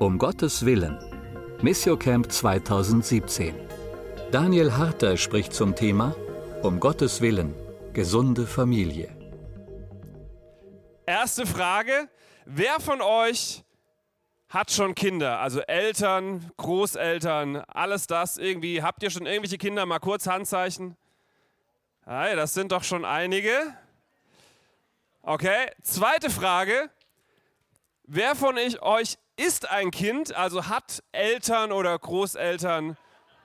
Um Gottes Willen. Missiocamp 2017. Daniel Harter spricht zum Thema Um Gottes Willen. Gesunde Familie. Erste Frage. Wer von euch hat schon Kinder? Also Eltern, Großeltern, alles das irgendwie. Habt ihr schon irgendwelche Kinder? Mal kurz Handzeichen. Hey, das sind doch schon einige. Okay, zweite Frage. Wer von euch ist ein Kind, also hat Eltern oder Großeltern?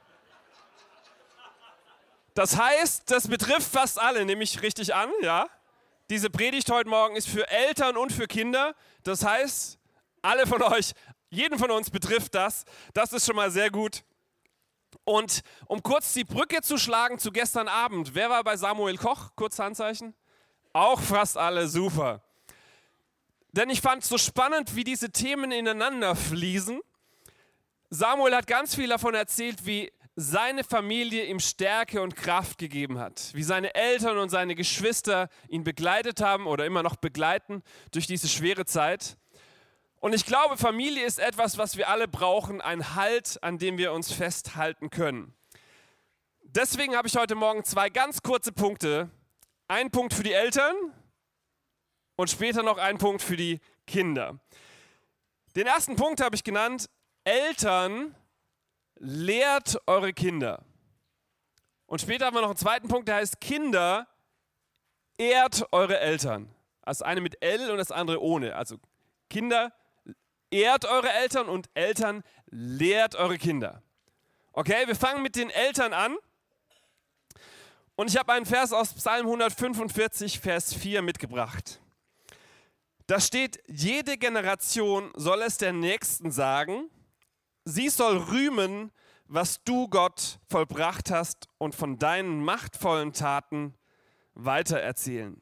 Das heißt, das betrifft fast alle, nehme ich richtig an, ja? Diese Predigt heute Morgen ist für Eltern und für Kinder. Das heißt, alle von euch, jeden von uns betrifft das. Das ist schon mal sehr gut. Und um kurz die Brücke zu schlagen zu gestern Abend, wer war bei Samuel Koch? Kurz Handzeichen. Auch fast alle, super. Denn ich fand es so spannend, wie diese Themen ineinander fließen. Samuel hat ganz viel davon erzählt, wie seine Familie ihm Stärke und Kraft gegeben hat. Wie seine Eltern und seine Geschwister ihn begleitet haben oder immer noch begleiten durch diese schwere Zeit. Und ich glaube, Familie ist etwas, was wir alle brauchen, ein Halt, an dem wir uns festhalten können. Deswegen habe ich heute Morgen zwei ganz kurze Punkte. Ein Punkt für die Eltern und später noch ein Punkt für die Kinder. Den ersten Punkt habe ich genannt, Eltern, lehrt eure Kinder. Und später haben wir noch einen zweiten Punkt, der heißt, Kinder, ehrt eure Eltern. Also eine mit L und das andere ohne. Also Kinder, ehrt eure Eltern und Eltern, lehrt eure Kinder. Okay, wir fangen mit den Eltern an. Und ich habe einen Vers aus Psalm 145, Vers 4 mitgebracht. Da steht, jede Generation soll es der Nächsten sagen, sie soll rühmen, was du, Gott, vollbracht hast und von deinen machtvollen Taten weitererzählen.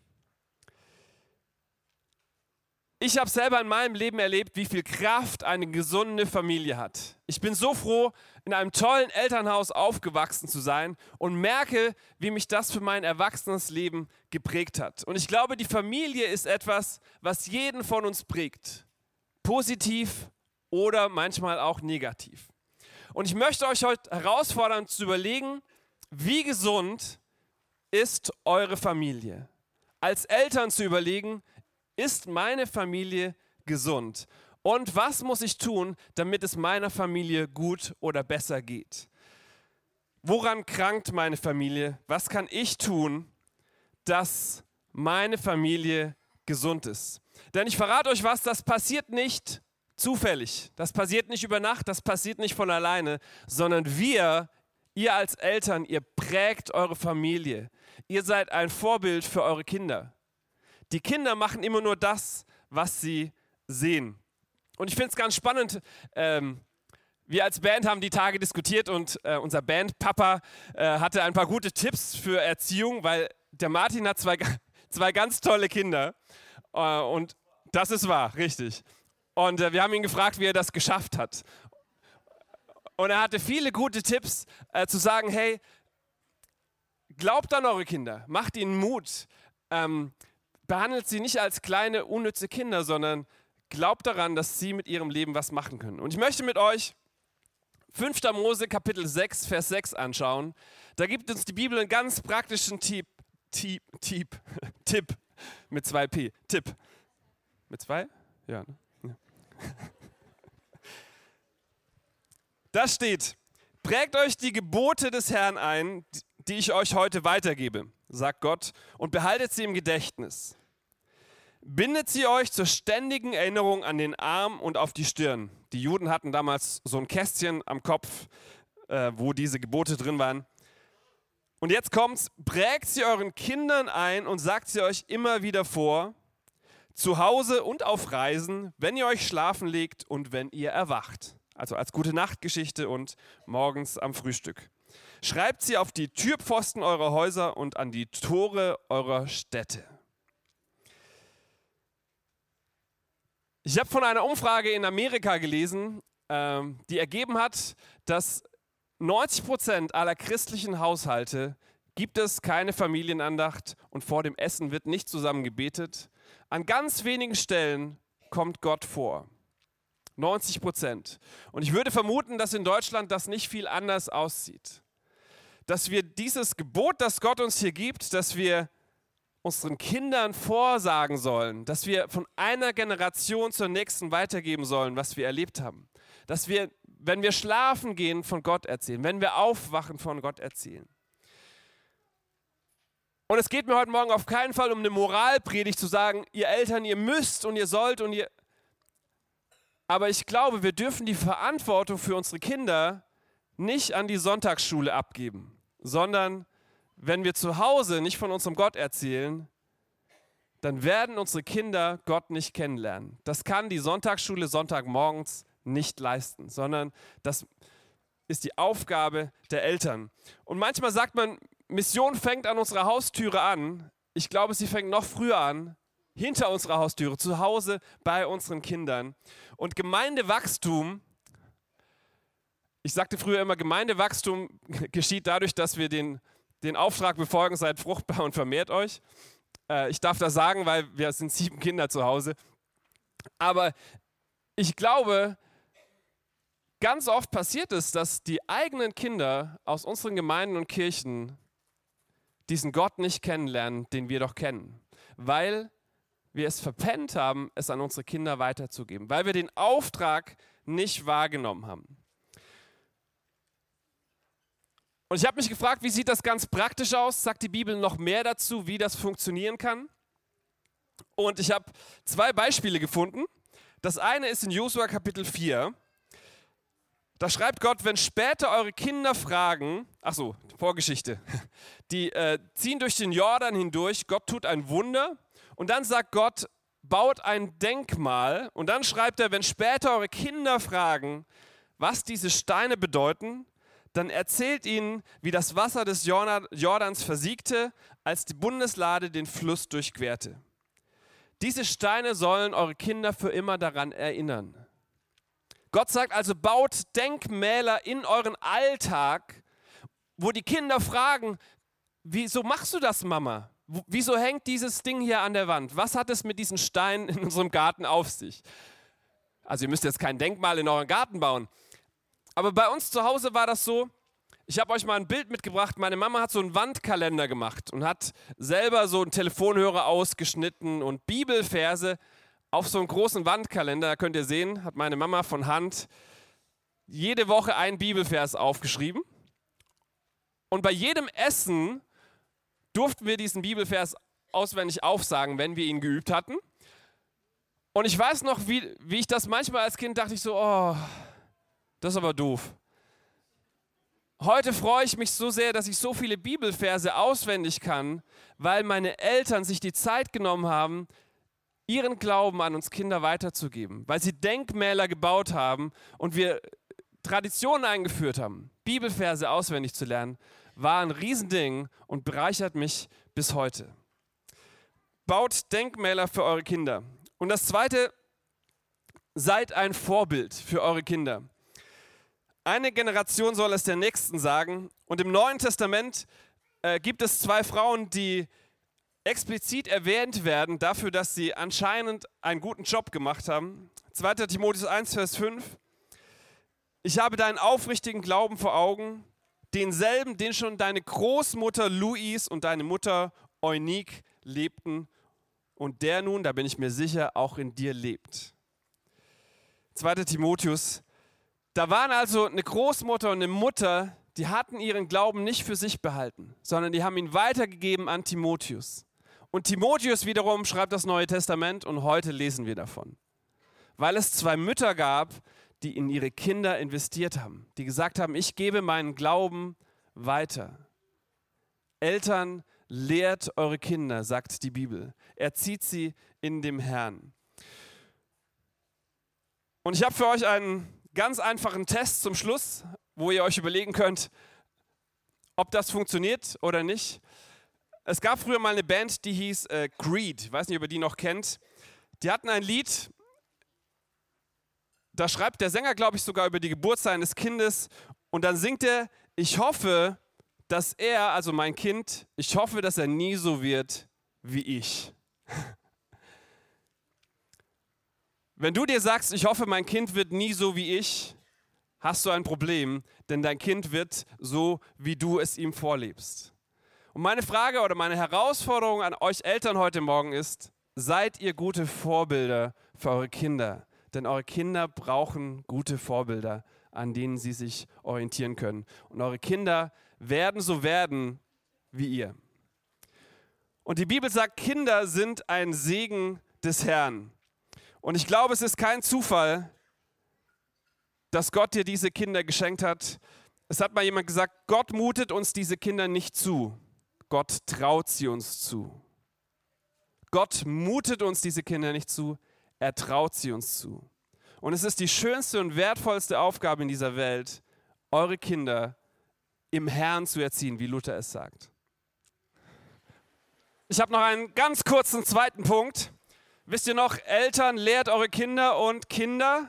Ich habe selber in meinem Leben erlebt, wie viel Kraft eine gesunde Familie hat. Ich bin so froh, in einem tollen Elternhaus aufgewachsen zu sein und merke, wie mich das für mein erwachsenes Leben geprägt hat. Und ich glaube, die Familie ist etwas, was jeden von uns prägt. Positiv oder manchmal auch negativ. Und ich möchte euch heute herausfordern, zu überlegen, wie gesund ist eure Familie? Als Eltern zu überlegen, ist meine Familie gesund? Und was muss ich tun, damit es meiner Familie gut oder besser geht? Woran krankt meine Familie? Was kann ich tun, dass meine Familie gesund ist? Denn ich verrate euch was, das passiert nicht zufällig. Das passiert nicht über Nacht, das passiert nicht von alleine, sondern ihr als Eltern, ihr prägt eure Familie. Ihr seid ein Vorbild für eure Kinder. Die Kinder machen immer nur das, was sie sehen. Und ich finde es ganz spannend, wir als Band haben die Tage diskutiert und unser Bandpapa hatte ein paar gute Tipps für Erziehung, weil der Martin hat zwei ganz tolle Kinder und das ist wahr, richtig. Und wir haben ihn gefragt, wie er das geschafft hat. Und er hatte viele gute Tipps zu sagen, hey, glaubt an eure Kinder, macht ihnen Mut, behandelt sie nicht als kleine, unnütze Kinder, sondern glaubt daran, dass sie mit ihrem Leben was machen können. Und ich möchte mit euch 5. Mose Kapitel 6, Vers 6 anschauen. Da gibt uns die Bibel einen ganz praktischen Tipp mit 2 P. Tipp. Mit 2? Ja. Ja. Da steht, prägt euch die Gebote des Herrn ein, die ich euch heute weitergebe, sagt Gott, und behaltet sie im Gedächtnis. Bindet sie euch zur ständigen Erinnerung an den Arm und auf die Stirn. Die Juden hatten damals so ein Kästchen am Kopf, wo diese Gebote drin waren. Und jetzt kommt's, prägt sie euren Kindern ein und sagt sie euch immer wieder vor, zu Hause und auf Reisen, wenn ihr euch schlafen legt und wenn ihr erwacht. Also als Gute-Nacht-Geschichte und morgens am Frühstück. Schreibt sie auf die Türpfosten eurer Häuser und an die Tore eurer Städte. Ich habe von einer Umfrage in Amerika gelesen, die ergeben hat, dass 90% aller christlichen Haushalte gibt es keine Familienandacht und vor dem Essen wird nicht zusammen gebetet. An ganz wenigen Stellen kommt Gott vor. 90%. Und ich würde vermuten, dass in Deutschland das nicht viel anders aussieht. Dass wir dieses Gebot, das Gott uns hier gibt, dass wir unseren Kindern vorsagen sollen, dass wir von einer Generation zur nächsten weitergeben sollen, was wir erlebt haben. Dass wir, wenn wir schlafen gehen, von Gott erzählen, wenn wir aufwachen, von Gott erzählen. Und es geht mir heute Morgen auf keinen Fall um eine Moralpredigt zu sagen, ihr Eltern, ihr müsst und ihr sollt und ihr... Aber ich glaube, wir dürfen die Verantwortung für unsere Kinder nicht an die Sonntagsschule abgeben, sondern wenn wir zu Hause nicht von unserem Gott erzählen, dann werden unsere Kinder Gott nicht kennenlernen. Das kann die Sonntagsschule Sonntagmorgens nicht leisten, sondern das ist die Aufgabe der Eltern. Und manchmal sagt man, Mission fängt an unserer Haustüre an. Ich glaube, sie fängt noch früher an, hinter unserer Haustüre, zu Hause bei unseren Kindern. Und Gemeindewachstum, ich sagte früher immer, Gemeindewachstum geschieht dadurch, dass wir den Auftrag befolgen, seid fruchtbar und vermehrt euch. Ich darf das sagen, weil wir sind 7 Kinder zu Hause. Aber ich glaube, ganz oft passiert es, dass die eigenen Kinder aus unseren Gemeinden und Kirchen diesen Gott nicht kennenlernen, den wir doch kennen. Weil wir es verpennt haben, es an unsere Kinder weiterzugeben. Weil wir den Auftrag nicht wahrgenommen haben. Und ich habe mich gefragt, wie sieht das ganz praktisch aus? Sagt die Bibel noch mehr dazu, wie das funktionieren kann? Und ich habe 2 Beispiele gefunden. Das eine ist in Josua Kapitel 4. Da schreibt Gott, wenn später eure Kinder fragen, Vorgeschichte, die ziehen durch den Jordan hindurch, Gott tut ein Wunder und dann sagt Gott, baut ein Denkmal und dann schreibt er, wenn später eure Kinder fragen, was diese Steine bedeuten, dann erzählt ihnen, wie das Wasser des Jordans versiegte, als die Bundeslade den Fluss durchquerte. Diese Steine sollen eure Kinder für immer daran erinnern. Gott sagt also, baut Denkmäler in euren Alltag, wo die Kinder fragen, wieso machst du das, Mama? Wieso hängt dieses Ding hier an der Wand? Was hat es mit diesen Steinen in unserem Garten auf sich? Also ihr müsst jetzt kein Denkmal in euren Garten bauen. Aber bei uns zu Hause war das so, ich habe euch mal ein Bild mitgebracht, meine Mama hat so einen Wandkalender gemacht und hat selber so einen Telefonhörer ausgeschnitten und Bibelverse auf so einen großen Wandkalender, da könnt ihr sehen, hat meine Mama von Hand jede Woche einen Bibelvers aufgeschrieben. Und bei jedem Essen durften wir diesen Bibelvers auswendig aufsagen, wenn wir ihn geübt hatten. Und ich weiß noch, wie ich das manchmal als Kind dachte, ich so, oh, das ist aber doof. Heute freue ich mich so sehr, dass ich so viele Bibelverse auswendig kann, weil meine Eltern sich die Zeit genommen haben, ihren Glauben an uns Kinder weiterzugeben, weil sie Denkmäler gebaut haben und wir Traditionen eingeführt haben. Bibelverse auswendig zu lernen, war ein Riesending und bereichert mich bis heute. Baut Denkmäler für eure Kinder. Und das Zweite, seid ein Vorbild für eure Kinder. Eine Generation soll es der nächsten sagen. Und im Neuen Testament gibt es 2 Frauen, die explizit erwähnt werden dafür, dass sie anscheinend einen guten Job gemacht haben. 2. Timotheus 1, Vers 5. Ich habe deinen aufrichtigen Glauben vor Augen, denselben, den schon deine Großmutter Louise und deine Mutter Eunice lebten und der nun, da bin ich mir sicher, auch in dir lebt. 2. Timotheus. Da waren also eine Großmutter und eine Mutter, die hatten ihren Glauben nicht für sich behalten, sondern die haben ihn weitergegeben an Timotheus. Und Timotheus wiederum schreibt das Neue Testament und heute lesen wir davon. Weil es 2 Mütter gab, die in ihre Kinder investiert haben, die gesagt haben, ich gebe meinen Glauben weiter. Eltern, lehrt eure Kinder, sagt die Bibel. Erzieht sie in dem Herrn. Und ich habe für euch einen ganz einfachen Test zum Schluss, wo ihr euch überlegen könnt, ob das funktioniert oder nicht. Es gab früher mal eine Band, die hieß Creed. Ich weiß nicht, ob ihr die noch kennt. Die hatten ein Lied, da schreibt der Sänger, glaube ich, sogar über die Geburt seines Kindes. Und dann singt er, ich hoffe, dass er, also mein Kind, ich hoffe, dass er nie so wird wie ich. Wenn du dir sagst, ich hoffe, mein Kind wird nie so wie ich, hast du ein Problem, denn dein Kind wird so, wie du es ihm vorlebst. Und meine Frage oder meine Herausforderung an euch Eltern heute Morgen ist, seid ihr gute Vorbilder für eure Kinder? Denn eure Kinder brauchen gute Vorbilder, an denen sie sich orientieren können. Und eure Kinder werden so werden wie ihr. Und die Bibel sagt, Kinder sind ein Segen des Herrn. Und ich glaube, es ist kein Zufall, dass Gott dir diese Kinder geschenkt hat. Es hat mal jemand gesagt, Gott mutet uns diese Kinder nicht zu. Gott traut sie uns zu. Gott mutet uns diese Kinder nicht zu, er traut sie uns zu. Und es ist die schönste und wertvollste Aufgabe in dieser Welt, eure Kinder im Herrn zu erziehen, wie Luther es sagt. Ich habe noch einen ganz kurzen zweiten Punkt. Wisst ihr noch, Eltern, lehrt eure Kinder und Kinder?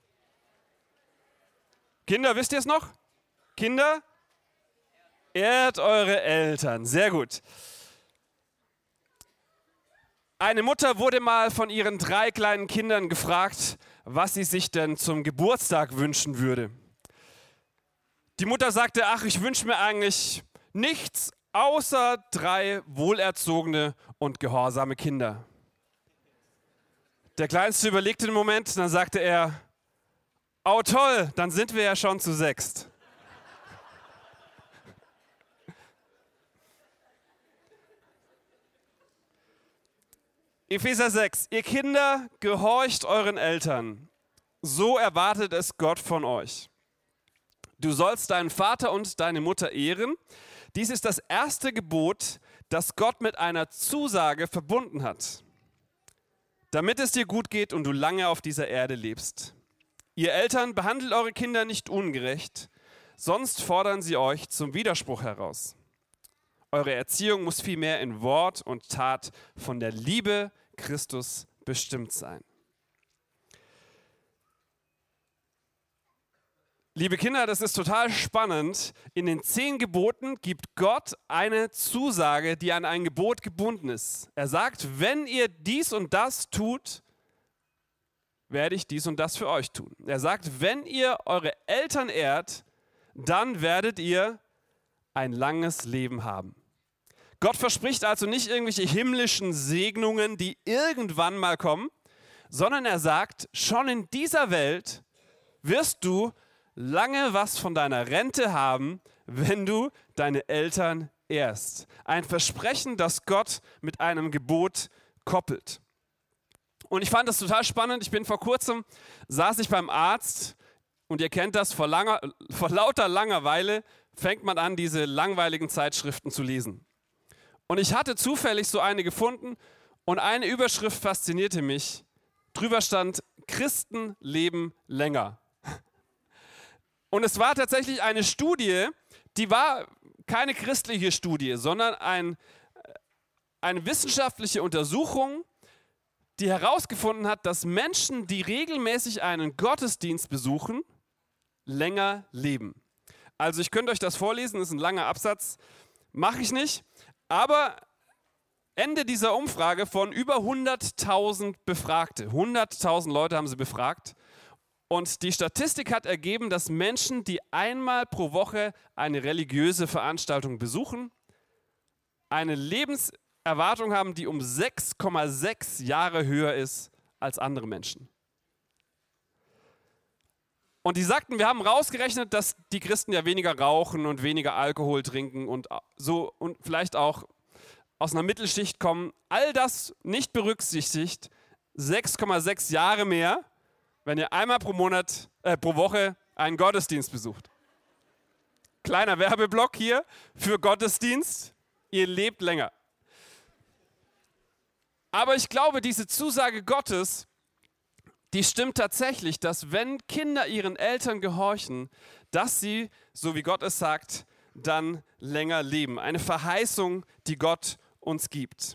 Kinder, wisst ihr es noch? Kinder? Ehrt eure Eltern. Sehr gut. Eine Mutter wurde mal von ihren 3 kleinen Kindern gefragt, was sie sich denn zum Geburtstag wünschen würde. Die Mutter sagte, ach, ich wünsche mir eigentlich nichts außer 3 wohlerzogene und gehorsame Kinder. Der Kleinste überlegte einen Moment, dann sagte er, oh toll, dann sind wir ja schon zu 6. Epheser 6, ihr Kinder, gehorcht euren Eltern, so erwartet es Gott von euch. Du sollst deinen Vater und deine Mutter ehren. Dies ist das erste Gebot, das Gott mit einer Zusage verbunden hat, damit es dir gut geht und du lange auf dieser Erde lebst. Ihr Eltern, behandelt eure Kinder nicht ungerecht, sonst fordern sie euch zum Widerspruch heraus. Eure Erziehung muss vielmehr in Wort und Tat von der Liebe Christus bestimmt sein. Liebe Kinder, das ist total spannend. In den 10 Geboten gibt Gott eine Zusage, die an ein Gebot gebunden ist. Er sagt, wenn ihr dies und das tut, werde ich dies und das für euch tun. Er sagt, wenn ihr eure Eltern ehrt, dann werdet ihr ein langes Leben haben. Gott verspricht also nicht irgendwelche himmlischen Segnungen, die irgendwann mal kommen, sondern er sagt, schon in dieser Welt wirst du lange was von deiner Rente haben, wenn du deine Eltern ehrst. Ein Versprechen, das Gott mit einem Gebot koppelt. Und ich fand das total spannend. Vor kurzem saß ich beim Arzt und ihr kennt das, vor lauter Langeweile fängt man an, diese langweiligen Zeitschriften zu lesen. Und ich hatte zufällig so eine gefunden und eine Überschrift faszinierte mich. Drüber stand, Christen leben länger. Und es war tatsächlich eine Studie, die war keine christliche Studie, sondern eine wissenschaftliche Untersuchung, die herausgefunden hat, dass Menschen, die regelmäßig einen Gottesdienst besuchen, länger leben. Also ich könnte euch das vorlesen, das ist ein langer Absatz, mache ich nicht. Aber Ende dieser Umfrage von über 100.000 Befragte, 100.000 Leute haben sie befragt. Und die Statistik hat ergeben, dass Menschen, die einmal pro Woche eine religiöse Veranstaltung besuchen, eine Lebenserwartung haben, die um 6,6 Jahre höher ist als andere Menschen. Und die sagten, wir haben rausgerechnet, dass die Christen ja weniger rauchen und weniger Alkohol trinken und so und vielleicht auch aus einer Mittelschicht kommen. All das nicht berücksichtigt, 6,6 Jahre mehr, wenn ihr einmal pro Woche einen Gottesdienst besucht. Kleiner Werbeblock hier für Gottesdienst. Ihr lebt länger. Aber ich glaube, diese Zusage Gottes, die stimmt tatsächlich, dass wenn Kinder ihren Eltern gehorchen, dass sie, so wie Gott es sagt, dann länger leben. Eine Verheißung, die Gott uns gibt.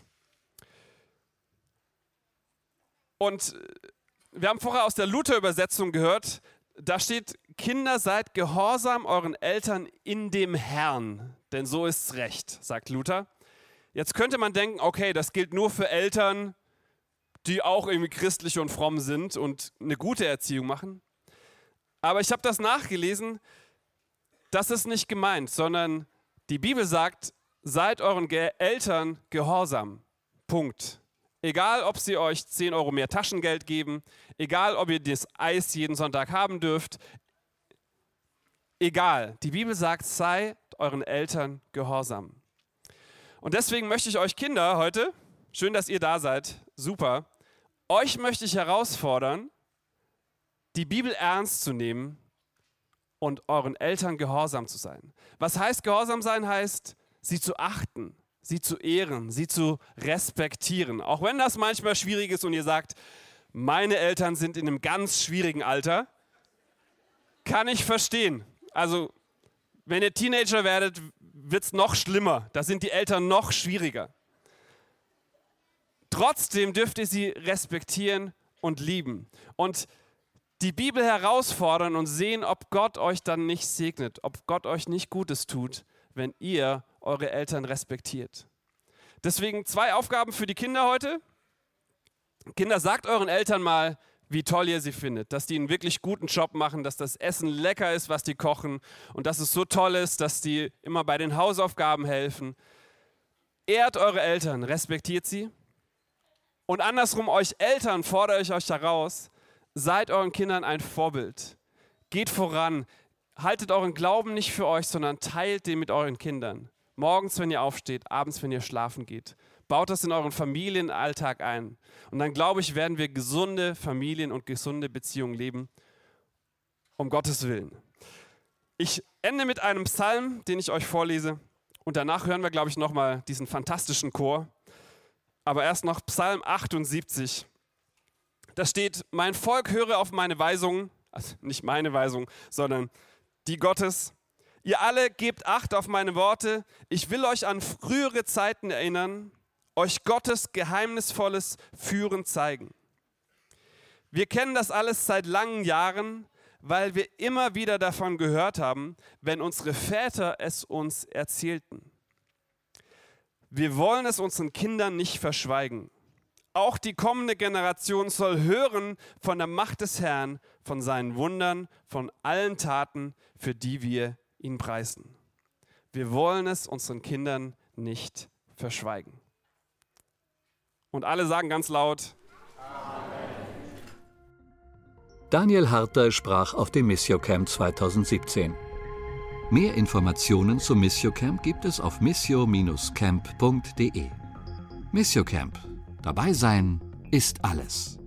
Und wir haben vorher aus der Luther-Übersetzung gehört, da steht, Kinder, seid gehorsam euren Eltern in dem Herrn, denn so ist's recht, sagt Luther. Jetzt könnte man denken, okay, das gilt nur für Eltern, die auch irgendwie christlich und fromm sind und eine gute Erziehung machen. Aber ich habe das nachgelesen, das ist nicht gemeint, sondern die Bibel sagt, seid euren Eltern gehorsam. Punkt. Egal, ob sie euch 10 Euro mehr Taschengeld geben, egal, ob ihr das Eis jeden Sonntag haben dürft, egal. Die Bibel sagt, seid euren Eltern gehorsam. Und deswegen möchte ich euch Kinder heute, schön, dass ihr da seid, super, euch möchte ich herausfordern, die Bibel ernst zu nehmen und euren Eltern gehorsam zu sein. Was heißt gehorsam sein? Heißt, sie zu achten, sie zu ehren, sie zu respektieren. Auch wenn das manchmal schwierig ist und ihr sagt, meine Eltern sind in einem ganz schwierigen Alter, kann ich verstehen. Also, wenn ihr Teenager werdet, wird es noch schlimmer. Da sind die Eltern noch schwieriger. Trotzdem dürft ihr sie respektieren und lieben. Und die Bibel herausfordern und sehen, ob Gott euch dann nicht segnet, ob Gott euch nicht Gutes tut, wenn ihr eure Eltern respektiert. Deswegen 2 Aufgaben für die Kinder heute. Kinder, sagt euren Eltern mal, wie toll ihr sie findet, dass die einen wirklich guten Job machen, dass das Essen lecker ist, was die kochen und dass es so toll ist, dass die immer bei den Hausaufgaben helfen. Ehrt eure Eltern, respektiert sie. Und andersrum, euch Eltern fordere ich euch heraus, seid euren Kindern ein Vorbild. Geht voran. Haltet euren Glauben nicht für euch, sondern teilt den mit euren Kindern. Morgens, wenn ihr aufsteht, abends, wenn ihr schlafen geht. Baut das in euren Familienalltag ein. Und dann, glaube ich, werden wir gesunde Familien und gesunde Beziehungen leben, um Gottes Willen. Ich ende mit einem Psalm, den ich euch vorlese. Und danach hören wir, glaube ich, nochmal diesen fantastischen Chor. Aber erst noch Psalm 78. Da steht, mein Volk höre auf meine Weisungen, also nicht meine Weisung, sondern die Gottes. Ihr alle gebt Acht auf meine Worte. Ich will euch an frühere Zeiten erinnern, euch Gottes geheimnisvolles Führen zeigen. Wir kennen das alles seit langen Jahren, weil wir immer wieder davon gehört haben, wenn unsere Väter es uns erzählten. Wir wollen es unseren Kindern nicht verschweigen. Auch die kommende Generation soll hören von der Macht des Herrn, von seinen Wundern, von allen Taten, für die wir ihn preisen. Wir wollen es unseren Kindern nicht verschweigen. Und alle sagen ganz laut: Amen. Daniel Harter sprach auf dem Missio Camp 2017. Mehr Informationen zum Missio Camp gibt es auf missio-camp.de. Missio Camp. Dabei sein ist alles.